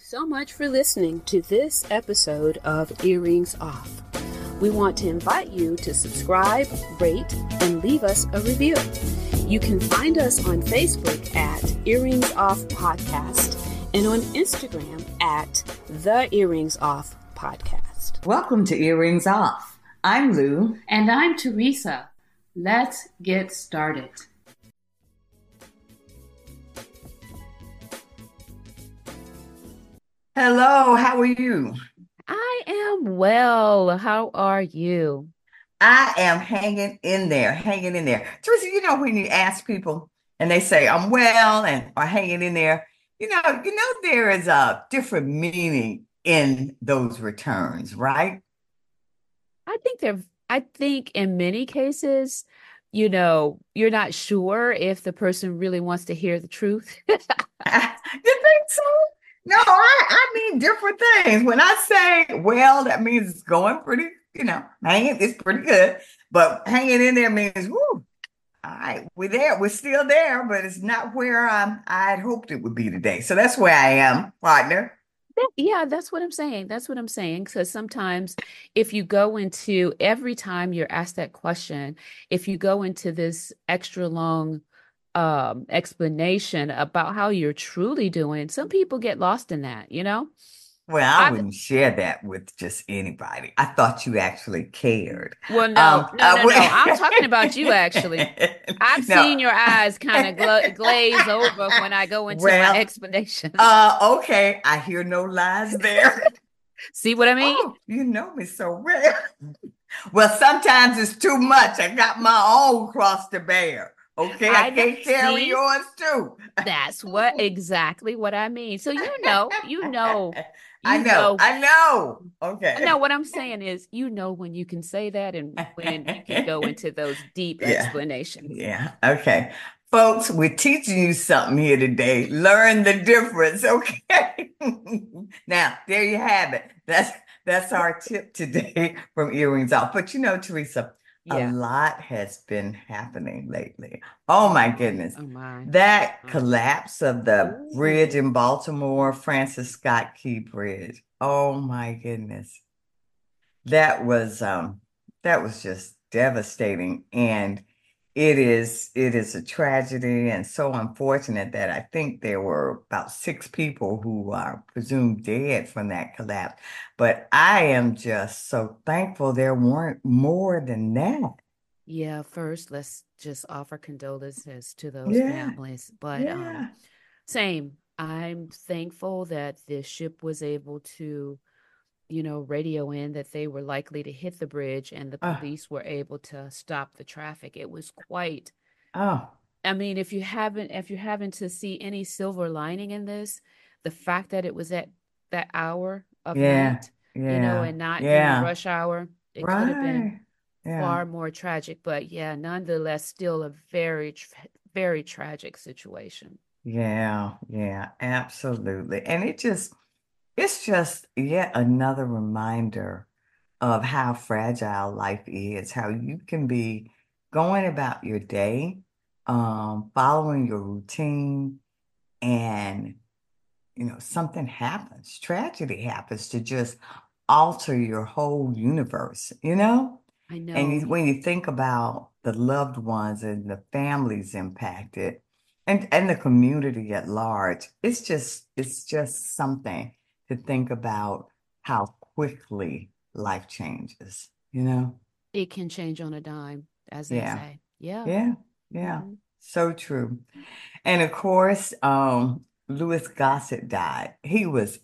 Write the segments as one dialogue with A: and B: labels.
A: so much for listening to this episode of Earrings Off. We want to invite you to subscribe, rate, and leave us a review. You can find us on Facebook at Earrings Off Podcast and on Instagram at The Earrings Off Podcast.
B: Welcome to Earrings Off. I'm Lou.
C: And I'm Teresa. Let's get started.
B: Hello, how are you?
A: I am well. How are you?
B: I am hanging in there. Teresa, you know when you ask people and they say, I'm well and are hanging in there, you know, there is a different meaning in those returns, right?
A: I think in many cases, you're not sure if the person really wants to hear the truth.
B: You think so? No, I mean different things. When I say well, that means it's going pretty, hanging, it's pretty good. But hanging in there means, woo, all right, we're there, we're still there, but it's not where I'd hoped it would be today. So that's where I am, partner.
A: Yeah, that's what I'm saying. Because sometimes if you go into every time you're asked that question, if you go into this extra long explanation about how you're truly doing, some people get lost in that,
B: Well, I wouldn't share that with just anybody. I thought you actually cared.
A: Well, no. I'm talking about you, actually. I've seen your eyes kind of glaze over when I go into my explanation.
B: Okay. I hear no lies there.
A: See what I mean?
B: Oh, you know me so well. Well, sometimes it's too much. I got my own cross to bear. Okay, I can't carry yours too.
A: That's exactly what I mean. So you know.
B: I know. Okay.
A: No, what I'm saying is, when you can say that and when you can go into those deep explanations.
B: Yeah. Okay. Folks, we're teaching you something here today. Learn the difference. Okay. Now, there you have it. That's our tip today from Earrings Off. But Teresa, a lot has been happening lately. Oh my goodness.
A: Oh my.
B: That collapse of the bridge in Baltimore, Francis Scott Key Bridge. Oh my goodness. That was just devastating. And it is a tragedy and so unfortunate that I think there were about 6 people who are presumed dead from that collapse. But I am just so thankful there weren't more than that.
A: Yeah, first, let's just offer condolences to those families. But same, I'm thankful that the ship was able to radio in that they were likely to hit the bridge and the police were able to stop the traffic. It was quite, I mean, if you're having to see any silver lining in this, the fact that it was at that hour of night, and not during rush hour, it could have been far more tragic. But nonetheless, still a very, very tragic situation.
B: Yeah, absolutely. And it's just yet another reminder of how fragile life is, how you can be going about your day, following your routine, and, something happens, tragedy happens to just alter your whole universe,
A: I know.
B: And when you think about the loved ones and the families impacted and the community at large, it's just something to think about how quickly life changes,
A: It can change on a dime, as they say.
B: Yeah. Mm-hmm. So true. And of course, Louis Gossett died. He was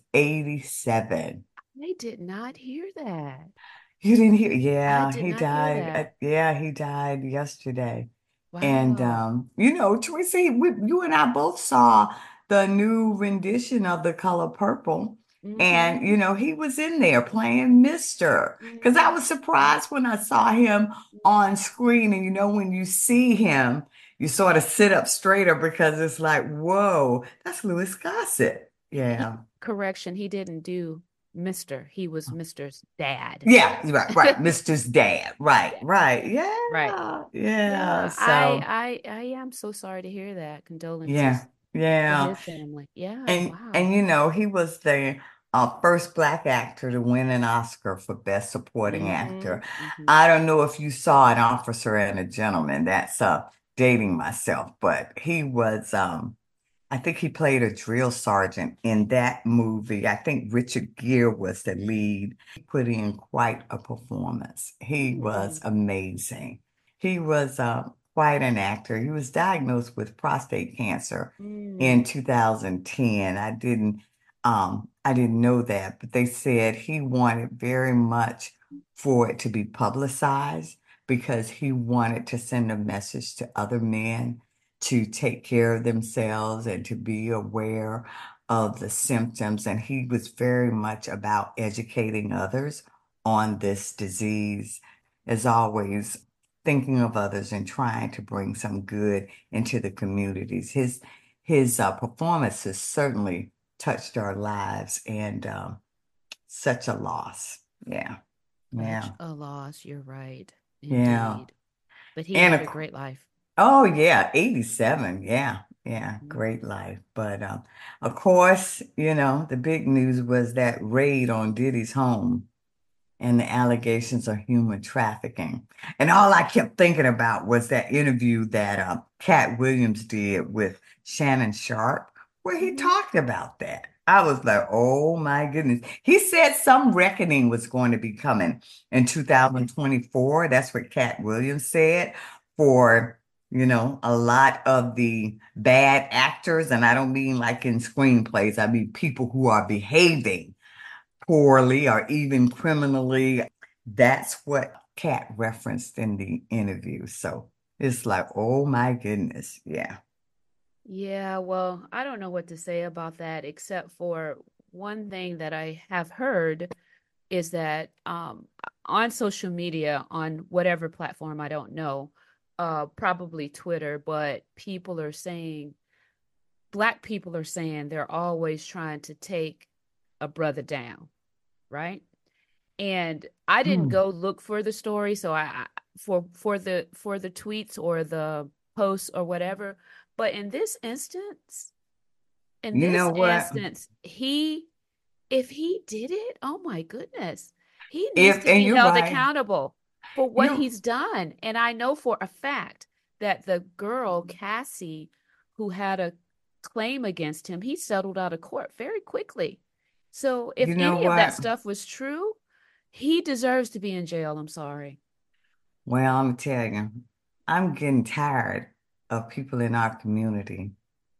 B: 87.
A: I did not hear that.
B: You didn't hear? Yeah,
A: he
B: died. He died yesterday.
A: Wow.
B: And, Teresa, you and I both saw the new rendition of The Color Purple. Mm-hmm. And, he was in there playing Mr. Because I was surprised when I saw him on screen. And, when you see him, you sort of sit up straighter because it's like, whoa, that's Louis Gossett. Yeah.
A: Correction, he didn't do Mr. He was Mr.'s dad.
B: Yeah, right. Mr.'s dad. Right. Yeah.
A: Right.
B: Yeah. So
A: I am so sorry to hear that. Condolences. for
B: Yeah.
A: his family. Yeah,
B: And
A: wow.
B: he was the first Black actor to win an Oscar for Best Supporting
A: Mm-hmm.
B: Actor.
A: Mm-hmm.
B: I don't know if you saw An Officer and a Gentleman. That's dating myself, but he was I think he played a drill sergeant in that movie. I think Richard Gere was the lead. He put in quite a performance. He was
A: Mm,
B: amazing. He was quite an actor. He was diagnosed with prostate cancer in
A: mm,
B: 2010. I didn't know that, but they said he wanted very much for it to be publicized because he wanted to send a message to other men to take care of themselves and to be aware of the symptoms. And he was very much about educating others on this disease, as always, thinking of others and trying to bring some good into the communities. His performances certainly touched our lives, and such a loss. Yeah,
A: such
B: yeah,
A: a loss. You're right.
B: yeah.
A: Indeed. But he
B: And
A: had
B: of
A: a great life.
B: Oh yeah, 87. Yeah, yeah,
A: Mm.
B: great life. But of course, the big news was that raid on Diddy's home and the allegations of human trafficking. And all I kept thinking about was that interview that Cat Williams did with Shannon Sharp, where he
A: Mm-hmm.
B: talked about that. I was like, oh my goodness. He said some reckoning was going to be coming in 2024. That's what Cat Williams said for, a lot of the bad actors. And I don't mean like in screenplays, I mean people who are behaving poorly or even criminally. That's what Kat referenced in the interview. So it's like, oh my goodness. Yeah.
A: Yeah, well, I don't know what to say about that except for one thing that I have heard is that on social media, on whatever platform, I don't know, probably Twitter, but Black people are saying they're always trying to take a brother down, right? And I didn't
B: Hmm.
A: go look for the story, so for the tweets or the posts or whatever. But in
B: You know
A: this
B: what?
A: instance, if he did it, oh my goodness, he needs
B: If
A: to
B: and
A: be
B: you're
A: held
B: right.
A: accountable for what
B: You
A: he's done. And I know for a fact that the girl, Cassie, who had a claim against him, he settled out of court very quickly. So if
B: you know
A: any of that
B: what?
A: stuff was true, he deserves to be in jail. I'm sorry.
B: Well, I'm gonna tell you, I'm getting tired of people in our community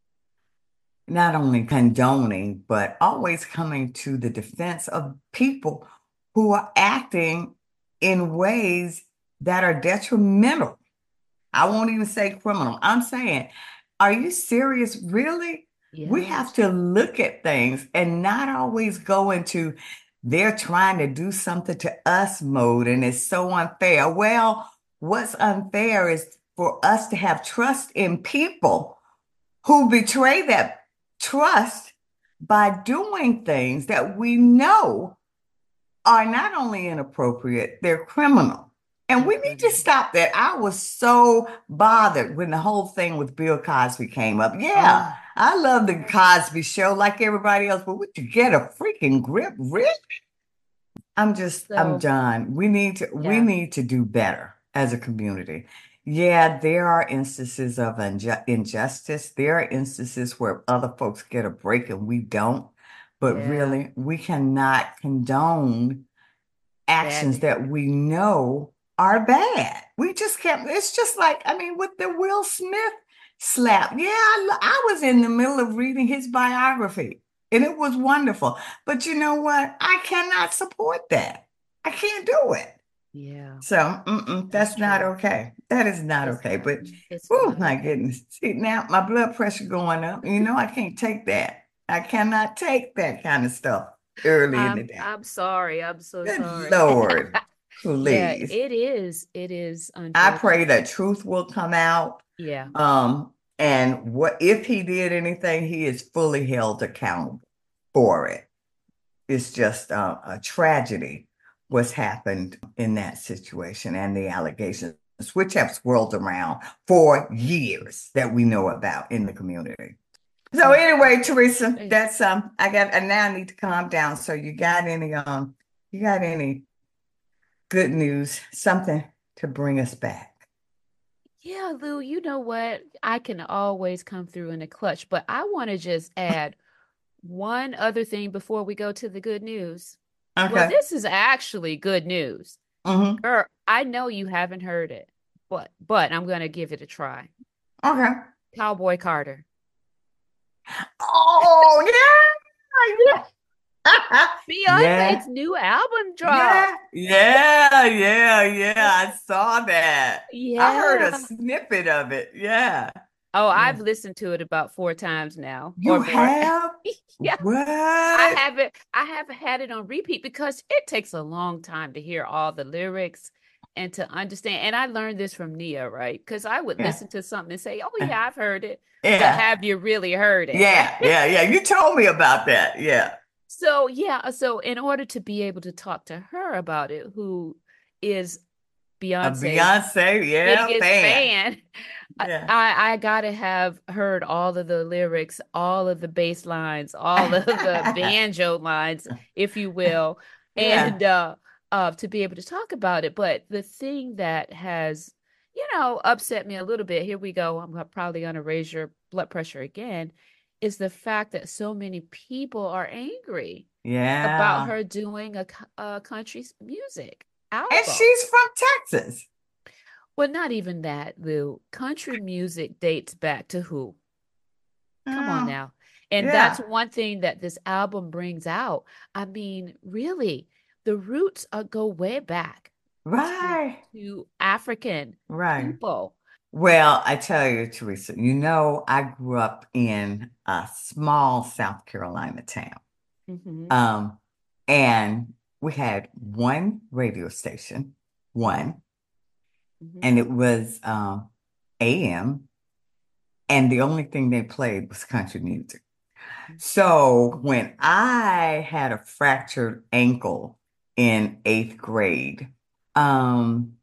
B: not only condoning, but always coming to the defense of people who are acting in ways that are detrimental. I won't even say criminal. I'm saying, are you serious? Really? We have
A: Yes.
B: to look at things and not always go into they're trying to do something to us mode and it's so unfair. Well, what's unfair is for us to have trust in people who betray that trust by doing things that we know are not only inappropriate, they're criminal. And
A: They're
B: we need to
A: criminal.
B: stop that. I was so bothered when the whole thing with Bill Cosby came up. Yeah,
A: Oh,
B: I love the Cosby Show like everybody else, but would you get a freaking grip, Rick? I'm
A: so
B: done. We
A: yeah.
B: need to do better as a community. Yeah, there are instances of injustice. There are instances where other folks get a break and we don't. But
A: Yeah.
B: really, we cannot condone
A: Bad
B: actions that
A: behavior.
B: we know are bad. We just can't. It's just like, I mean, with the Will Smith slap. Yeah, I was in the middle of reading his biography and it was wonderful. But you know what? I cannot support that. I can't do it.
A: Yeah,
B: So,
A: that's
B: that's not
A: true.
B: okay. That is not
A: It's
B: okay.
A: not.
B: But,
A: It's
B: oh
A: not
B: my
A: okay.
B: goodness. See, now my blood pressure going up. I can't take that. I cannot take that kind of stuff early in the day.
A: I'm sorry. I'm so
B: Good
A: sorry.
B: Lord,
A: Yeah,
B: please.
A: it is. It is
B: I pray
A: unfortunate.
B: that truth will come out.
A: Yeah.
B: And what if he did anything, he is fully held accountable for it. It's just a tragedy what's happened in that situation and the allegations, which have swirled around for years that we know about in the community. So
A: So
B: anyway, Teresa,
A: hey,
B: that's I now need to calm down. So you got any good news, something to bring us back?
A: yeah, Lou, you know what? I can always come through in a clutch, but I want to just add one other thing before we go to the good news. Well,
B: Okay.
A: this is actually good news.
B: Mm-hmm.
A: Girl, I know you haven't heard it, but I'm gonna give it a try.
B: Okay.
A: Cowboy Carter.
B: Oh yeah, yeah.
A: Beyonce's
B: Yeah.
A: new album dropped.
B: Yeah. Yeah. Yeah. Yeah. I saw that. I heard a
A: Yeah.
B: snippet of it. Yeah.
A: Oh,
B: Yeah.
A: I've listened to it about 4 times now or
B: You
A: more.
B: have?
A: Yeah.
B: What?
A: I haven't had it on repeat because it takes a long time to hear all the lyrics and to understand. And I learned this from Nia, right? Because I would
B: Yeah.
A: listen to something and say, "Oh yeah, I've heard it," but
B: Yeah.
A: have you really heard it, right?
B: Yeah. Yeah. Yeah. You told me about that. Yeah.
A: So yeah, so in order to be able to talk to her about it, who is
B: A
A: Beyonce's
B: Beyonce, yeah,
A: biggest
B: fan.
A: fan,
B: Yeah.
A: I gotta have heard all of the lyrics, all of the bass lines, all of the banjo lines, if you will,
B: Yeah.
A: and to be able to talk about it. But the thing that has, upset me a little bit, here we go, I'm probably gonna raise your blood pressure again, is the fact that so many people are angry about
B: Yeah.
A: her doing a country music
B: And
A: album.
B: she's from Texas.
A: Well, not even that, Lou. Country music dates back to who? Come on
B: Oh,
A: now. And that's
B: yeah.
A: one thing that this album brings out. I mean, really, the roots go way back to
B: Right.
A: African
B: Right.
A: people.
B: Well, I tell you, Teresa, I grew up in a small South Carolina town.
A: Hmm.
B: Um, and we had one radio station, one,
A: Hmm.
B: and it was AM, and the only thing they played was country music. So when I had a fractured ankle in eighth grade, um,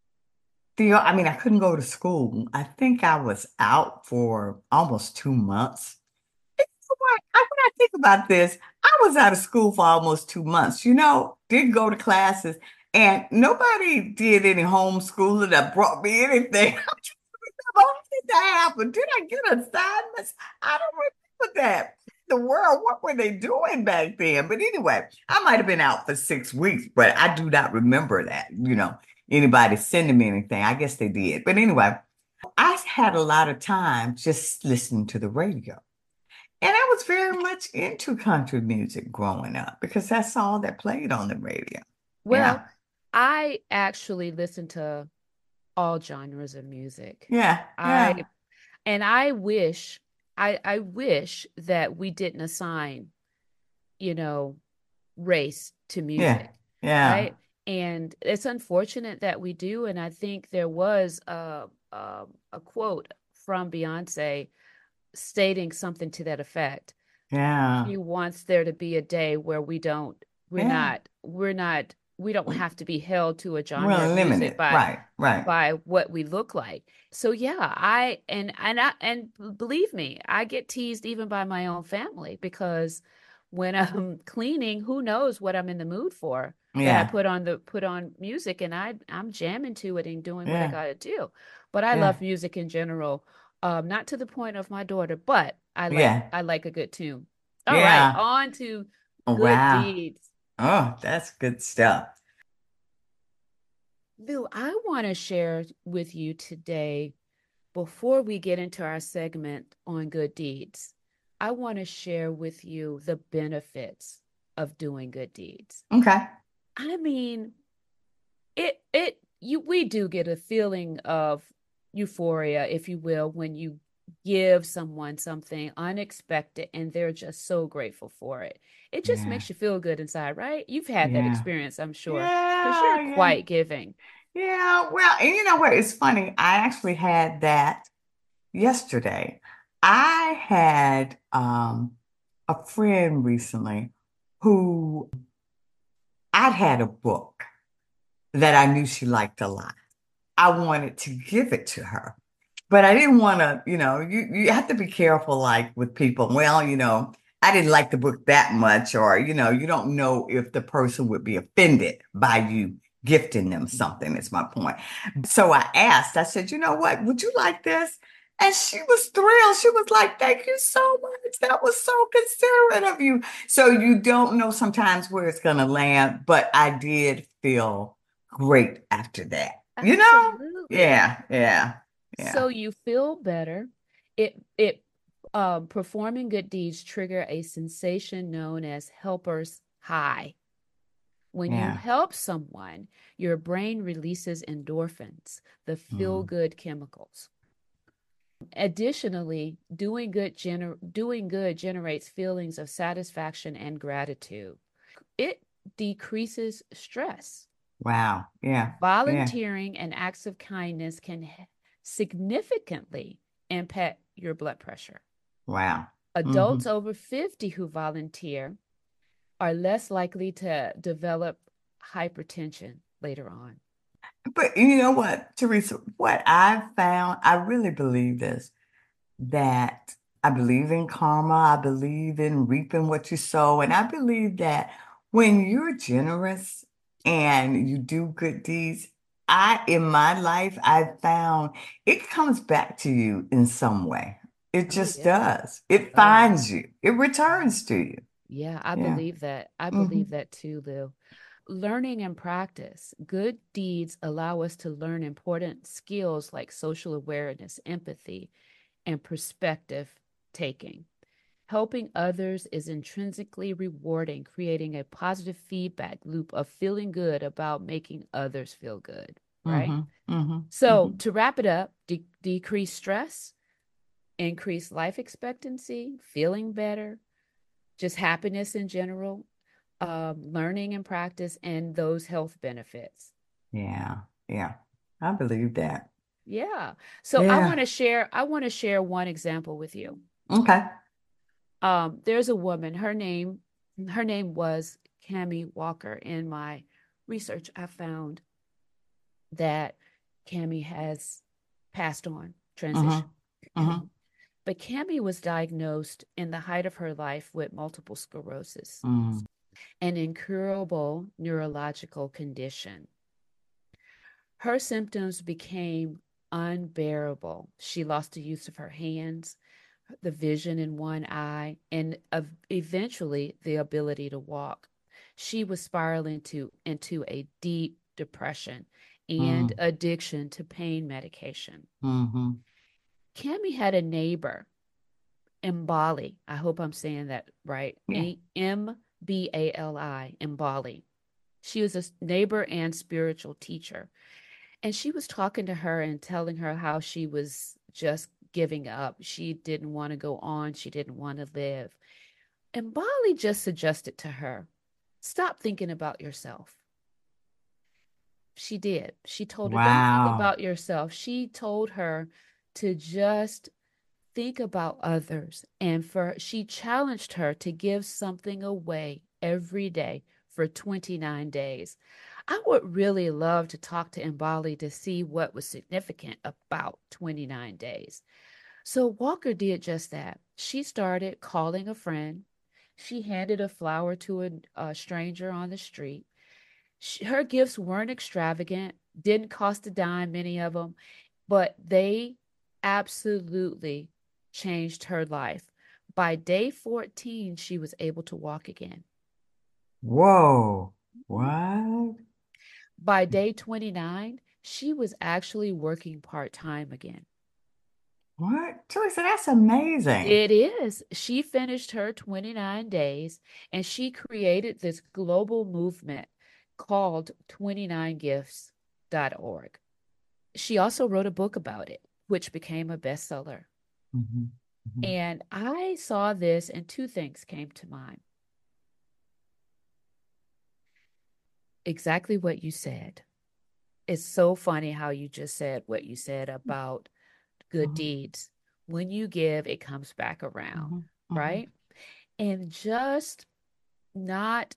B: I mean, I couldn't go to school. I think I was out for almost 2 months. When I think about this, I was out of school for almost 2 months, didn't go to classes, and nobody did any homeschooling that brought me anything. How did that happen? Did I get assignments? I don't remember that. The world, what were they doing back then? But anyway, I might have been out for 6 weeks, but I do not remember that, anybody sending me anything. I guess they did. But anyway, I had a lot of time just listening to the radio. And I was very much into country music growing up because that's all that played on the radio.
A: Well,
B: Yeah.
A: I actually listen to all genres of music.
B: Yeah.
A: I
B: Yeah.
A: and I wish that we didn't assign, you know, race to
B: Yeah.
A: music,
B: Yeah.
A: right? And it's unfortunate that we do. And I think there was a quote from Beyonce stating something to that effect.
B: Yeah.
A: She wants there to be a day where
B: Yeah.
A: we don't have to be held to a genre
B: We're
A: of music
B: limited. Right. Right.
A: by what we look like. So yeah, I believe me, I get teased even by my own family because when I'm cleaning, who knows what I'm in the mood for that I
B: Yeah.
A: put on music and I'm jamming to it and doing what I
B: Yeah.
A: gotta do. But I
B: Yeah.
A: love music in general. Not to the point of my daughter, but
B: Yeah.
A: I like a good tune. All right,
B: Yeah.
A: on to
B: Oh,
A: good
B: wow.
A: deeds.
B: Oh, that's good stuff.
A: Lou, I want to share with you today, before we get into our segment on good deeds, I want to share with you the benefits of doing good deeds.
B: Okay.
A: I mean, we do get a feeling of euphoria, if you will, when you give someone something unexpected and they're just so grateful for it. It just
B: Yeah.
A: makes you feel good inside, right? You've had that
B: Yeah.
A: experience, I'm sure, because
B: Yeah.
A: you're
B: Yeah.
A: quite giving.
B: Yeah. Well, and you know what? It's funny. I actually had that yesterday. I had a friend recently who I'd had a book that I knew she liked a lot. I wanted to give it to her. But I didn't want to, you have to be careful, like with people. Well, I didn't like the book that much, or, you don't know if the person would be offended by you gifting them something, is my point. So I said, you know what, would you like this? And she was thrilled. She was like, thank you so much. That was so considerate of you. So you don't know sometimes where it's going to land, but I did feel great after that.
A: Absolutely.
B: Yeah, yeah, yeah.
A: So you feel better. It performing good deeds trigger a sensation known as helper's high. When you
B: Yeah.
A: help someone, your brain releases endorphins, the
B: Mm,
A: feel-good chemicals. Additionally, doing good generates feelings of satisfaction and gratitude. It decreases stress.
B: wow. Yeah. Yeah.
A: Volunteering and acts of kindness can significantly impact your blood pressure.
B: Wow. Hmm.
A: Adults over 50 who volunteer are less likely to develop hypertension later on.
B: But you know what, Teresa, what I've found, I really believe this, that I believe in karma. I believe in reaping what you sow. And I believe that when you're generous and you do good deeds, in my life, I've found it comes back to you in some way. It
A: Oh,
B: just
A: yeah.
B: does. It
A: Oh, yeah.
B: finds you. It returns to you.
A: Yeah, I
B: Yeah.
A: believe that. I
B: Hmm.
A: believe that too, Lou. Learning and practice. Good deeds allow us to learn important skills like social awareness, empathy, and perspective taking. Helping others is intrinsically rewarding, creating a positive feedback loop of feeling good about making others feel good, right?
B: Hmm. Hmm.
A: So,
B: Hmm.
A: to wrap it up, decrease stress, increase life expectancy, feeling better, just happiness in general, learning and practice, and those health benefits.
B: Yeah. Yeah. I believe that.
A: Yeah. So
B: Yeah.
A: I want to share one example with you.
B: Okay.
A: There's a woman, her name was Cami Walker. In my research, I found that Cami has passed on, transition.
B: Hmm. Hmm.
A: But Cami was diagnosed in the height of her life with multiple sclerosis,
B: Hmm.
A: an incurable neurological condition. Her symptoms became unbearable. She lost the use of her hands, the vision in one eye, and eventually the ability to walk. She was spiraling into a deep depression and
B: Hmm.
A: addiction to pain medication.
B: Hmm.
A: Cami had a neighbor Mbali. I hope I'm saying that right.
B: Yeah.
A: Mbali, Mbali. She was a neighbor and spiritual teacher. And she was talking to her and telling her how she was just giving up. She didn't want to go on. She didn't want to live. And Bali just suggested to her, stop thinking about yourself. She did. She told her, don't think
B: Wow.
A: about yourself. She told her to just think about others. And she challenged her to give something away every day for 29 days. I would really love to talk to Mbali to see what was significant about 29 days. So Walker did just that. She started calling a friend. She handed a flower to a stranger on the street. Her gifts weren't extravagant, didn't cost a dime, many of them, but they absolutely changed her life. By day 14, she was able to walk again.
B: Whoa. What?
A: By day 29, she was actually working part time again.
B: What? Teresa, that's amazing.
A: It is. She finished her 29 days and she created this global movement called 29gifts.org. She also wrote a book about it, which became a bestseller.
B: Hmm. Hmm.
A: And I saw this, and two things came to mind. Exactly what you said. It's so funny how you just said what you said about good
B: Hmm.
A: deeds. When you give, it comes back around,
B: Hmm. Hmm.
A: right? And just not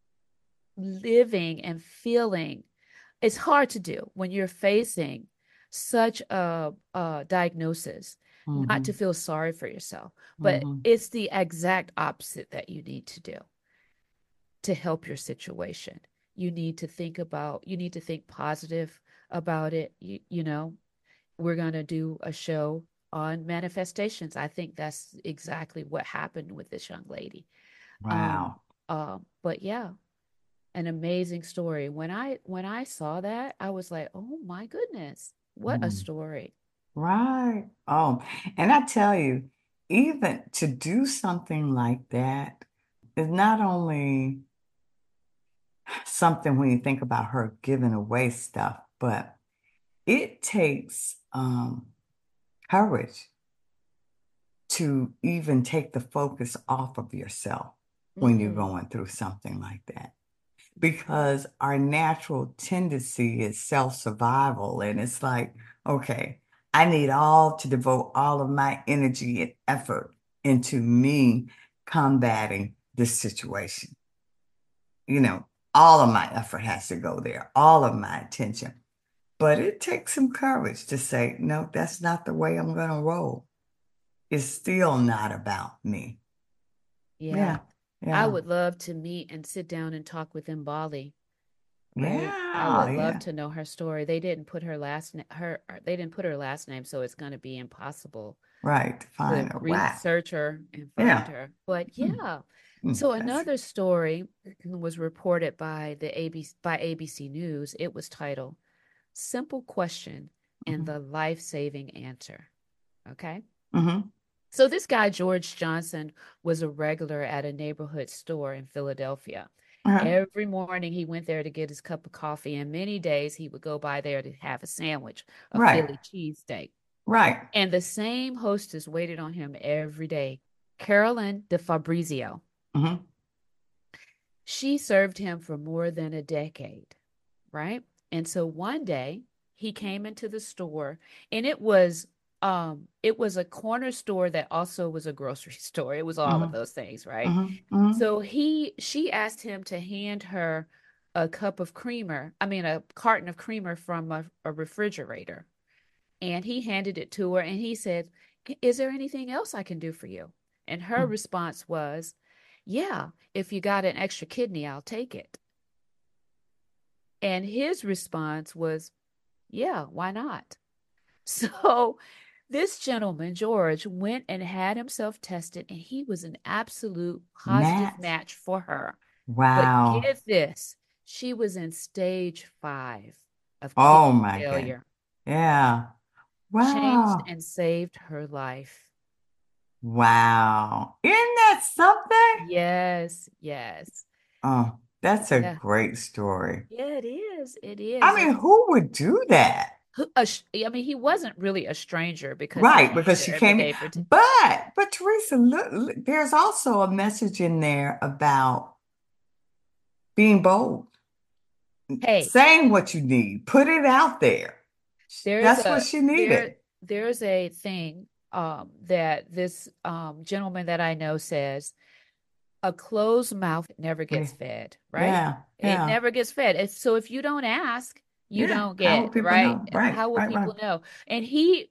A: living and feeling, it's hard to do when you're facing such a diagnosis, not to
B: Mm-hmm.
A: feel sorry for yourself, but
B: Mm-hmm.
A: it's the exact opposite that you need to do to help your situation. You need to think positive about it. You know, we're going to do a show on manifestations. I think that's exactly what happened with this young lady. Um,
B: Wow.
A: but yeah, an amazing story. When I saw that, I was like, oh my goodness, what a
B: Mm.
A: story.
B: Right. Oh, and I tell you, even to do something like that is not only something when you think about her giving away stuff, but it takes courage to even take the focus off of yourself when you're
A: Mm,
B: going through something like that. Because our natural tendency is self-survival. And it's like, okay, I need all to devote all of my energy and effort into me combating this situation. You know, all of my effort has to go there, all of my attention. But it takes some courage to say, no, that's not the way I'm going to roll. It's still not about me.
A: yeah.
B: Yeah,
A: I
B: yeah,
A: would love to meet and sit down and talk with Mbali, right? I
B: yeah,
A: would love
B: yeah.
A: to know her story. They didn't put her last name, they didn't put her last name, so it's going to be impossible
B: Right.
A: to
B: Fine or whack.
A: research her and find
B: Yeah.
A: her. But
B: Mm,
A: yeah. So
B: that's
A: another story was reported by ABC News. It was titled Simple Question and
B: mhm,
A: the Life-Saving Answer. Okay.
B: mhm.
A: So this guy, George Johnson, was a regular at a neighborhood store in Philadelphia.
B: Uh-huh.
A: Every morning he went there to get his cup of coffee, and many days he would go by there to have a sandwich, a
B: Right.
A: Philly cheesesteak.
B: Right.
A: And the same hostess waited on him every day, Carolyn DeFabrizio.
B: Mhm.
A: She served him for more than a decade, right? And so one day he came into the store, and it was a corner store that also was a grocery store. It was all of
B: Mhm.
A: those things, right?
B: Mhm. Mhm.
A: So she asked him to hand her a cup of creamer, I mean a carton of creamer from a refrigerator. And he handed it to her and he said, is there anything else I can do for you? And her
B: Mhm.
A: response was, yeah, if you got an extra kidney, I'll take it. And his response was, yeah, why not? So this gentleman, George, went and had himself tested, and he was an absolute positive
B: Matt.
A: match for her. But
B: Wow.
A: get this, she was in stage 5 of
B: Oh
A: kidney
B: my God.
A: failure,
B: Yeah.
A: changed
B: Wow.
A: and saved her life.
B: Wow. Isn't that something?
A: Yes, yes.
B: Oh, that's a
A: Yeah.
B: great story.
A: Yeah, it is. It
B: I
A: is.
B: mean, who would do that?
A: I mean, he wasn't really a stranger because he
B: Right,
A: came
B: because
A: there
B: she
A: every
B: came in.
A: day for
B: But Teresa, there's also a message in there about being bold,
A: hey,
B: saying what you need, put it out there.
A: there's
B: That's what
A: a
B: she
A: there
B: needed.
A: there's a thing that this gentleman that I know says a closed mouth never
B: Yeah,
A: gets fed, right?
B: yeah,
A: It
B: yeah,
A: never gets fed. So if you don't ask, you
B: yeah.
A: don't
B: How will
A: get,
B: people
A: right?
B: know? Right,
A: How will
B: right, right.
A: people know? And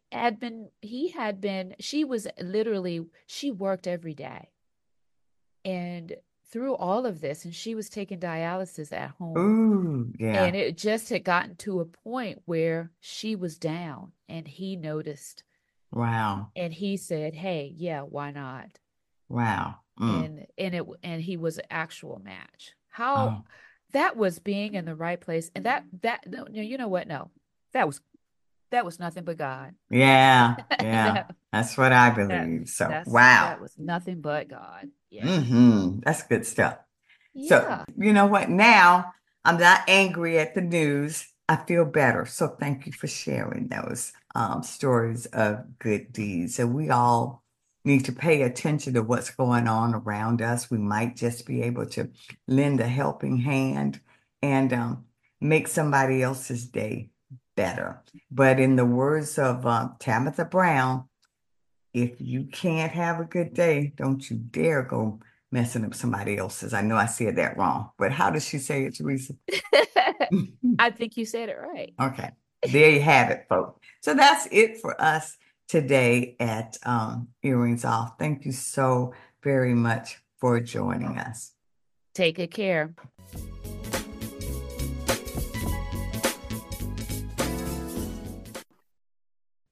A: she was literally, she worked every day. And through all of this, and she was taking dialysis at home.
B: Ooh,
A: And
B: yeah.
A: it just had gotten to a point where she was down and he noticed
B: Wow,
A: and he said, hey, yeah, why not?
B: wow. Mm.
A: And he was an actual match. How
B: Oh,
A: that was being in the right place. And that no, no, you know what? No, that was that was nothing but God.
B: yeah, yeah.
A: that
B: That's what I
A: that
B: believe. So,
A: that
B: wow.
A: was nothing but God. Yeah.
B: That's good stuff. So,
A: Yeah.
B: you know what? Now I'm not angry at the news. I feel better. So, thank you for sharing those stories of good deeds. And we all need to pay attention to what's going on around us. We might just be able to lend a helping hand and make somebody else's day better. But in the words of Tabitha Brown, if you can't have a good day, don't you dare go messing up somebody else's. I know I said that wrong, but how does she say it, Teresa?
A: I think you said it right.
B: Okay. there you have it, folks. So that's it for us today at Earrings Off. Thank you so very much for joining us.
A: Take good care.